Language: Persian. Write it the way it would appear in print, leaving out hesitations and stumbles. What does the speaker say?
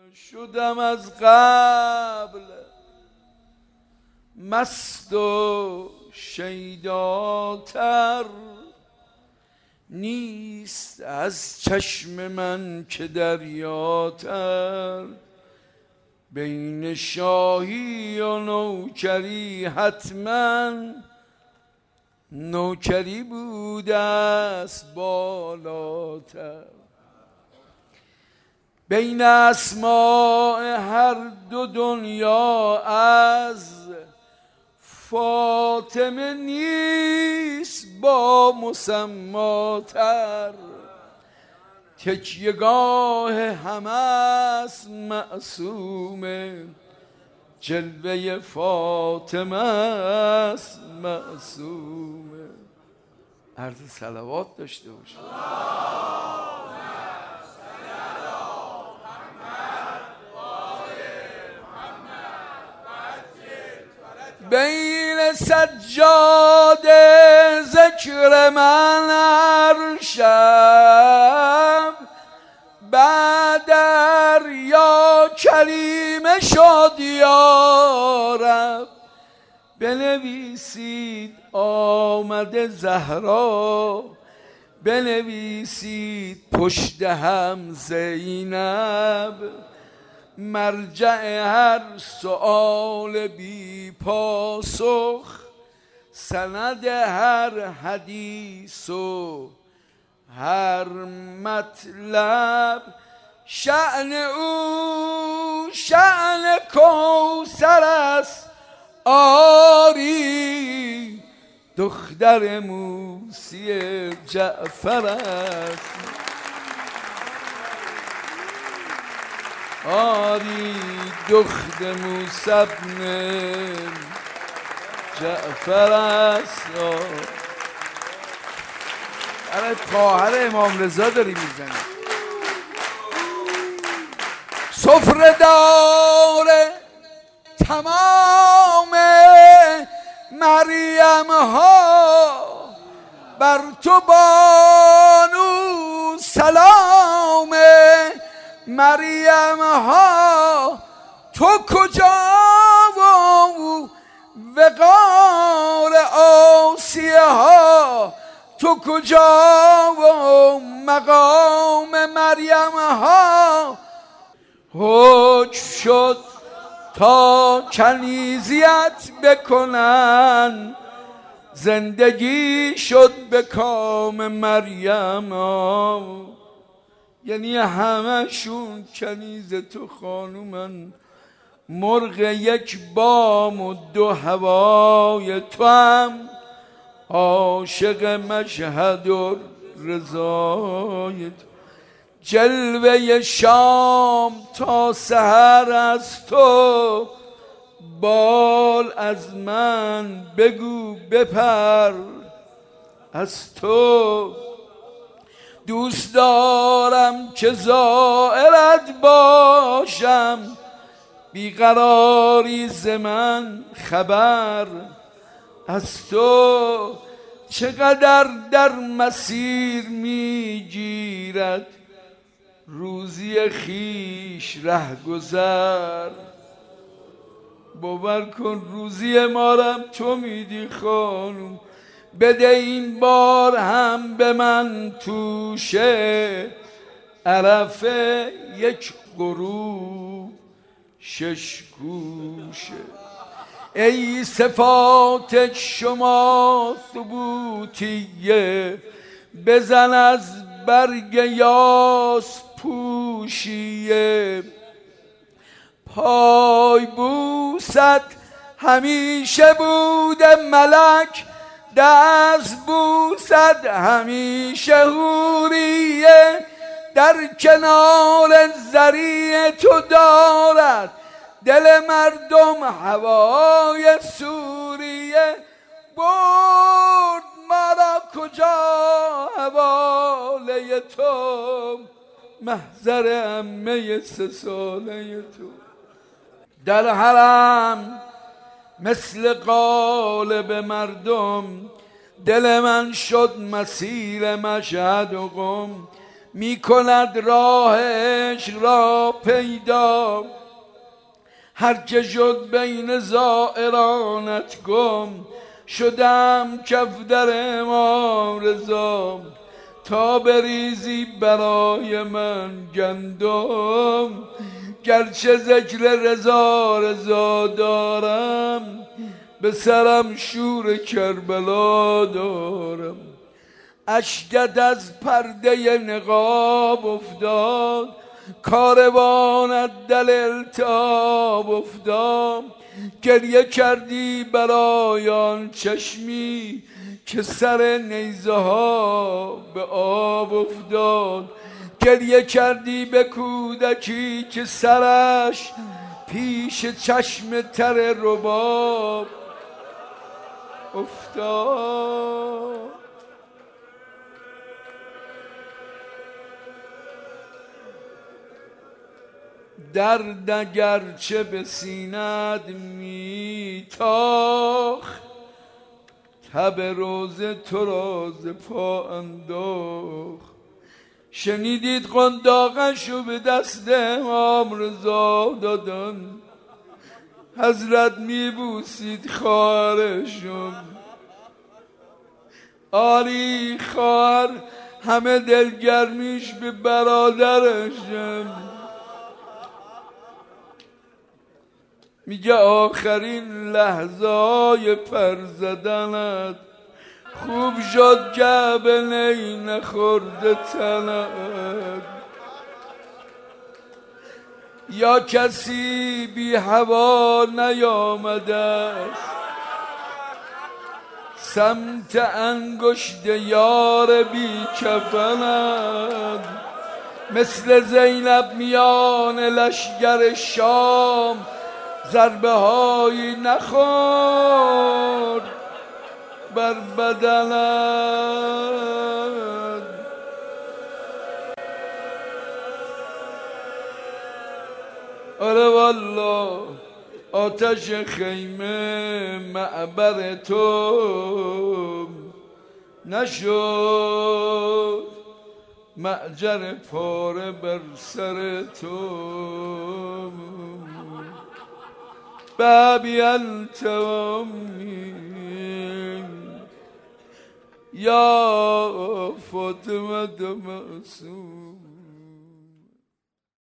شدم از قبل مست و شیداتر، نیست از چشم من که دریاتر. بین شاهی و نوکری حتما نوکری بوده است بالاتر. بین اسماء هر دو دنیا از فاطمه نیست با مسماتر. تکیه‌گاه همه است معصومه، جلوه فاطمه است معصومه. عرض صلوات داشته باشید. بین سجاد ذکر من هر شب، بعد یا کریم شد یا رب. بنویسید آمده زهرا، بنویسید پشت هم زینب. مرجع هر سؤال بی پاسخ، سند هر حدیث و هر مطلب. شأن او شأن کوثر است آری، دختر موسی جعفر است آری، دختر موسی ابن جعفر است. برای خواهر امام رضا داری میزنی. سفره دار تمام مریم ها، بر تو بانو سلام مریم ها. تو کجا و وقار آسیه ها، تو کجا و مقام مریم ها. حکم شد تا کنیزیت بکنن، زندگی شد به کام مریم ها. یعنی همشون کنیز تو خانومن، مرغ یک بام و دو هوای تو هم عاشق مشهد و رضای تو. جلوه شام تا سحر از تو، بال از من بگو بپر از تو. دوست دارم که زائرت باشم، بیقراری ز من خبر از تو. چقدر در مسیر میگیرد روزی خیش رهگذر. باور کن روزی مارم تو میدی خانوم، بده این بار هم به من توشه. عرفه یک غروب شش گوشه. ای صفات شما ثبوتیه، بزن از برگ یاس پوشیه. پای بوست همیشه بوده ملک، دست بوست همیشه حوریه. در کنار ذریع تو دارد دل مردم هوای سوریه. برد مرا کجا حواله تو، محضر عمه 3 ساله تو. در حرم مثل قالب مردم، دل من شد مسیر مشهد و قم. می کند راه عشق را پیدا، هر که شد بین زائرانت گم. شدم کف در امام رضا تا بریزی برای من گندم. گرچه ذکر رضا رضا دارم، به سرم شور کربلا دارم. اشکت از پرده نقاب افتاد، کاروانت دل التهاب افتاد. گریه کردی برای آن چشمی که سر نیزه ها به آب افتاد. گریه کردی به کودکی که سرش پیش چشم تر رباب افتاد. درد اگرچه به سینت میتاخت، تب روز تو را ز پا انداخت. شنیدید قنداقشو به دست امام رضا دادن، حضرت میبوسید خواهرشون. آری خواهر همه دلگرمیش به برادرشم. میگه آخرین لحظه های پر زدنت خوب شد که به نی نخورده تنت. یا کسی بی هوا نیامده است سمت انگشت یار بی کفنت. مثل زینب میان لشگر شام ضربه هایی نخورد بر بدنت. آره والله آتش خیمه معبر تو نشد، معجر پاره بر سر تو. بابی انت امي یا فاطمه معصوم.